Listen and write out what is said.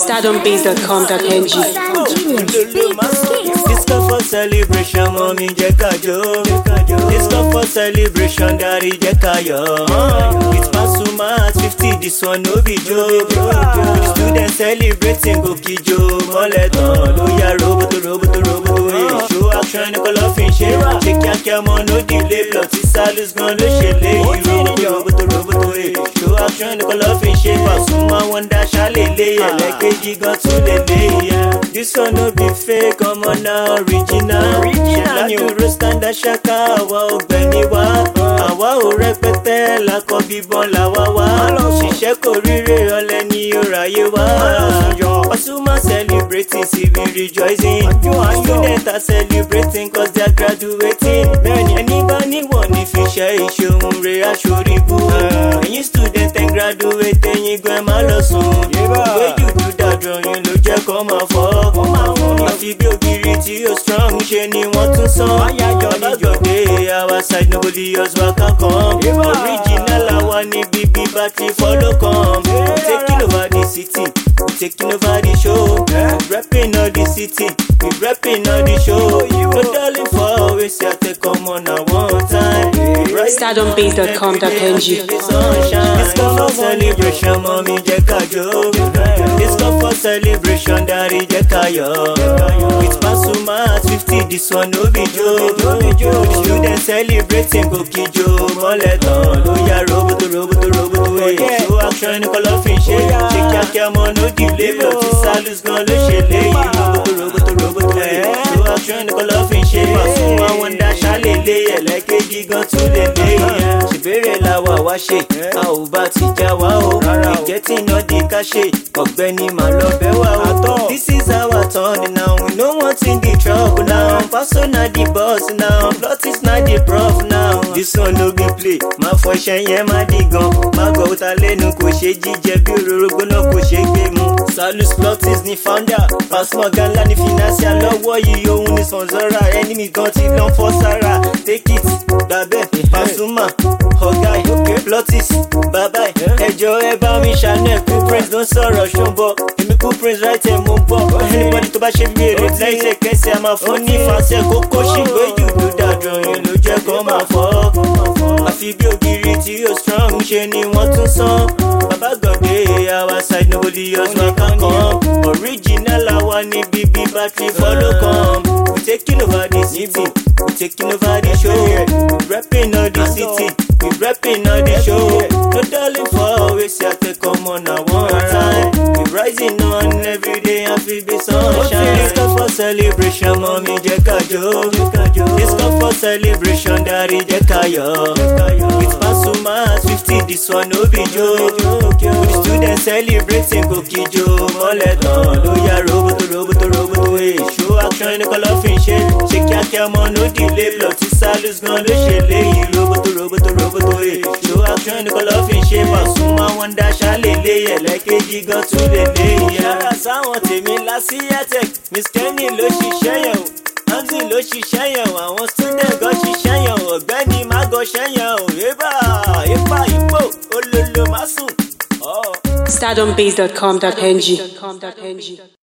StardomBeats.com.ng. Disco for celebration, mommy jẹ́ ká jó. Disco for celebration, daddy jẹ́ ká yọ̀. It's Pasuma at 50, this one no be joke. Students celebrating go kijo. Mọ́lẹ̀ tán ló yá roboto. Show action ní kọlọ́fín ṣe. Ṣé kíákíá mọ́ no delay. Plot tí Salus gan ló ṣe léyìí. Roboto. Show action ní kọlọ́fín ṣe. Pasuma wọn dá ṣálélé. Ẹlẹ́kejì gan tún lélẹ̀. This one no be fake, ọmọ náà original. Ṣẹlá dúró standard ṣáká, àwa ò gbẹ̀ni wá. Àwa ò rẹpẹtẹ, lakọ bíbọn làwa wá. Ṣiṣẹ́ kò ríre, ọ̀lẹ ni ó ráyé wá. Pasuma celebrating, CV rejoicing. Students are celebrating cause they are graduating. Ẹni bá níwọ̀n ní fi ṣe ìṣòhun rẹ̀ aṣoríbú. Ẹ̀yin student and graduate, ẹ̀yin gan má lọ sùn. Ìwé jùdú dàdùn yín ló jẹ́ kó máa fọ́. Àfi bí ògiri tí ó strong ṣe ni wọ́n tún sán. Oníjọ́dé our side nobody else waka come. Original àwa ní bíbí battery follow come. Taking over the city, we taking over the show. Repping all the city, we repping all the show. No darling for always here, take come on at one time. StardomBeats.com.ng. Disco for celebration, mommy jẹ́ ká jó. Disco for celebration, daddy jẹ́ ká yọ̀. It's Pasuma at 50, this one no be joke. Students celebrating go kijo. Mọ́lẹ̀ tán ló yá roboto. Show action ní kọlọ́fín ṣe. Ṣé kíákíá mọ́ no delay. Plot tí Salus gan ló ṣe léyìí. Roboto. Show action ní kọlọ́fín ṣe. Pasuma wọn dá ṣálélé. Ẹlẹ́kejì gan tún lélẹ̀. Ṣèbéèrè làwa wá ṣe, a ò bá ti já wa o. Ìjẹ́tì náà di ká ṣe, ọ̀gbẹ́ni màá lọ bẹ́ wá o. This is our turn now, we no want in the trouble now. Paso na the boss now, Plottis na the prof now. This one no be play, máa fọ iṣẹ́ yẹn má di gan. Má gbọ́ òta lẹ́nu kò ṣe jíjẹ bí òrórógbó náà kò ṣe gbé mu. Salus Plottis ni founder, Pasuma Ganla ni financier. Lọ́wọ́ yìí òun ni sponsora, enemy gan ti lọ́n fọ́ sára. Take it, gbàbẹ́, Pasuma, ọ̀gá ìhókè Plottis, bàbá ẹjọ́ ẹ bá mi ṣàánú ẹ̀. Cool Prince ló ń sọ̀rọ̀ ṣọ́nbọ̀, èmi Cool Prince right ẹ̀ mo ń bọ̀. Anybody tó bá ṣe bí èrè lẹ́sẹ̀kẹsẹ̀ a máa fún ní fàṣẹ kókó ṣìgbó ìjùdú dàdùn yín ló jẹ́ kó máa fọ́. Àfi bí ògiri tí ó strong ṣe ni wọ́n tún sán. Bàbá gbọ̀dé our side nobody else waka come. Original àwa ní bíbí battery follow come. We taking over the city, we taking over the show. We repping all the city, we repping all the show. No darling for always here, take come on at one time. We rising on every day and feel the sunshine. Disco for celebration, mommy jẹ́ ká jó. Disco for celebration, daddy jẹ́ ká yọ̀. It's Pasuma at 50, this one no be joke. The students celebrating go kijo. Mọ́lẹ̀ tán ló yá roboto. Show action ní kọlọ́fín ṣe. Ṣé kíákíá mọ́ no delay. Plot tí Salus gan ló ṣe léyìí. Roboto. Show action ní kọlọ́fín ṣe. Pasuma wọn dá ṣálélé. Ẹlẹ́kejì gan tún lélẹ̀. Yàrá sáwọn tèmi lásì Airtech. Miss Kenny ló ṣiṣẹ́ yẹn o. Andy ló ṣiṣẹ́ yẹn o. Àwọn student gan ṣiṣẹ́ yẹn o. Ọ̀gbẹ́ni má gọṣẹ́ yẹn o. Ipa ipò olólo má sùn. StardomBeats.com.ng.